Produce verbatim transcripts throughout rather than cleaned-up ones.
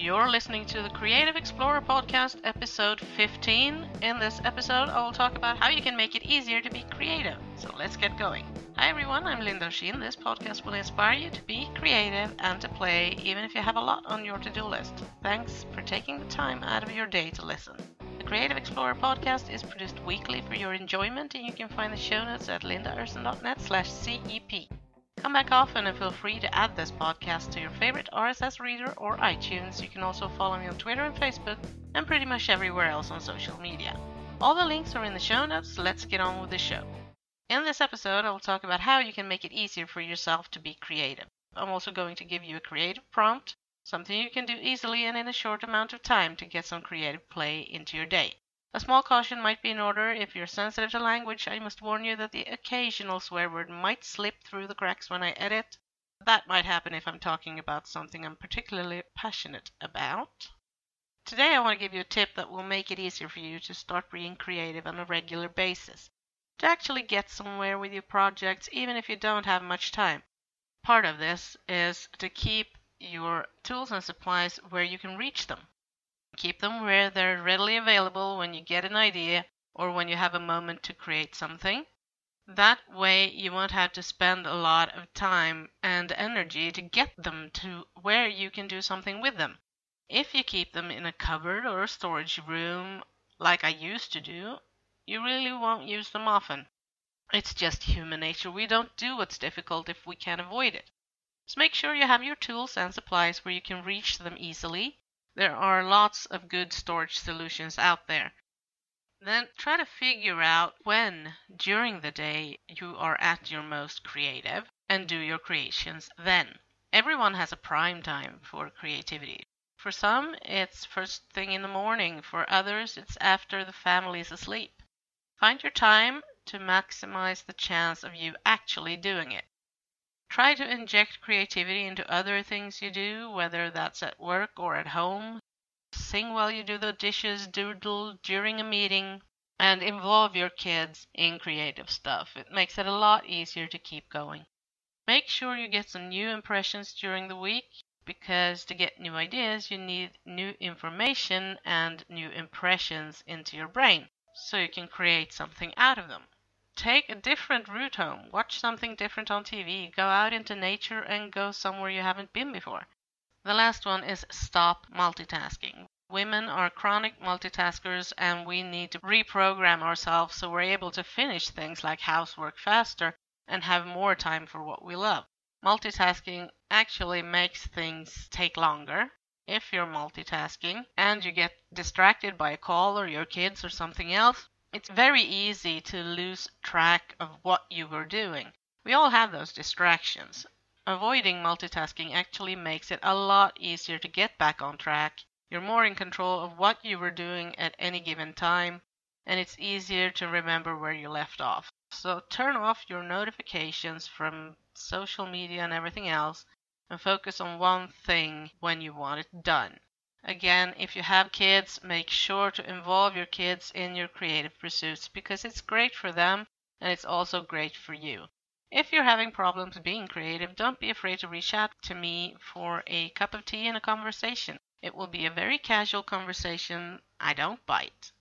You're listening to the Creative Explorer Podcast, episode fifteen. In this episode, I will talk about how you can make it easier to be creative. So let's get going. Hi everyone, I'm Linda Sheen. This podcast will inspire you to be creative and to play, even if you have a lot on your to-do list. Thanks for taking the time out of your day to listen. The Creative Explorer Podcast is produced weekly for your enjoyment, and you can find the show notes at lindaurson.net slash CEP. Come back often and feel free to add this podcast to your favorite R S S reader or iTunes. You can also follow me on Twitter and Facebook and pretty much everywhere else on social media. All the links are in the show notes. Let's get on with the show. In this episode, I will talk about how you can make it easier for yourself to be creative. I'm also going to give you a creative prompt, something you can do easily and in a short amount of time to get some creative play into your day. A small caution might be in order. If you're sensitive to language, I must warn you that the occasional swear word might slip through the cracks when I edit. That might happen if I'm talking about something I'm particularly passionate about. Today I want to give you a tip that will make it easier for you to start being creative on a regular basis, to actually get somewhere with your projects even if you don't have much time. Part of this is to keep your tools and supplies where you can reach them. Keep them where they're readily available when you get an idea or when you have a moment to create something. That way you won't have to spend a lot of time and energy to get them to where you can do something with them. If you keep them in a cupboard or a storage room like I used to do, you really won't use them often. It's just human nature. We don't do what's difficult if we can avoid it. So make sure you have your tools and supplies where you can reach them easily. There are lots of good storage solutions out there. Then try to figure out when during the day you are at your most creative and do your creations then. Everyone has a prime time for creativity. For some, it's first thing in the morning. For others, it's after the family is asleep. Find your time to maximize the chance of you actually doing it. Try to inject creativity into other things you do, whether that's at work or at home. Sing while you do the dishes, doodle during a meeting, and involve your kids in creative stuff. It makes it a lot easier to keep going. Make sure you get some new impressions during the week, because to get new ideas, you need new information and new impressions into your brain, so you can create something out of them. Take a different route home. Watch something different on T V. Go out into nature and go somewhere you haven't been before. The last one is stop multitasking. Women are chronic multitaskers, and we need to reprogram ourselves so we're able to finish things like housework faster and have more time for what we love. Multitasking actually makes things take longer. If you're multitasking and you get distracted by a call or your kids or something else, it's very easy to lose track of what you were doing. We all have those distractions. Avoiding multitasking actually makes it a lot easier to get back on track. You're more in control of what you were doing at any given time, and it's easier to remember where you left off. So turn off your notifications from social media and everything else and focus on one thing when you want it done. Again, if you have kids, make sure to involve your kids in your creative pursuits because it's great for them and it's also great for you. If you're having problems being creative, don't be afraid to reach out to me for a cup of tea and a conversation. It will be a very casual conversation. I don't bite.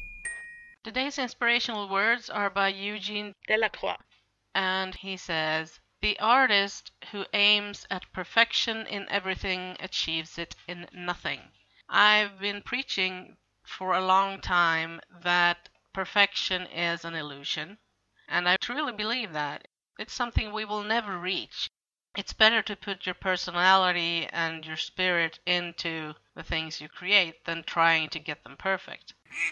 Today's inspirational words are by Eugene Delacroix, and he says, "The artist who aims at perfection in everything achieves it in nothing." I've been preaching for a long time that perfection is an illusion, and I truly believe that. It's something we will never reach. It's better to put your personality and your spirit into the things you create than trying to get them perfect.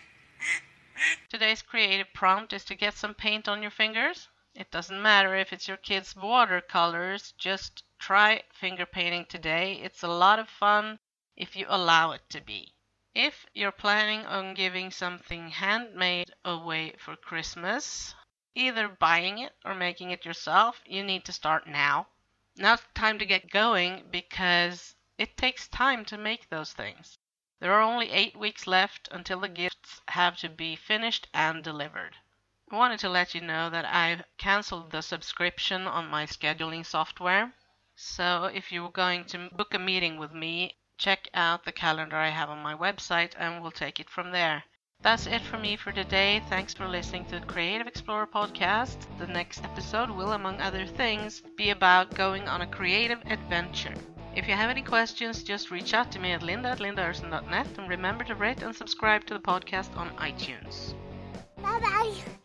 Today's creative prompt is to get some paint on your fingers. It doesn't matter if it's your kids' watercolors, just try finger painting today. It's a lot of fun if you allow it to be. If you're planning on giving something handmade away for Christmas, either buying it or making it yourself, you need to start now. Now's the time to get going because it takes time to make those things. There are only eight weeks left until the gifts have to be finished and delivered. I wanted to let you know that I've canceled the subscription on my scheduling software. So if you were going to book a meeting with me, check out the calendar I have on my website and we'll take it from there. That's it for me for today. Thanks for listening to the Creative Explorer podcast. The next episode will, among other things, be about going on a creative adventure. If you have any questions, just reach out to me at linda at lindaurson dot net, and remember to rate and subscribe to the podcast on iTunes. Bye bye.